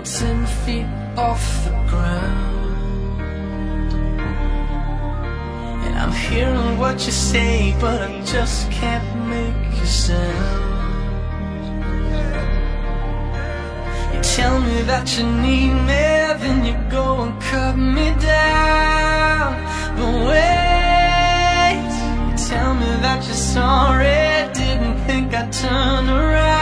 10 feet off the ground, and I'm hearing what you say, but I just can't make a sound. You tell me that you need me, then you go and cut me down. But wait, you tell me that you're sorry, didn't think I'd turn around.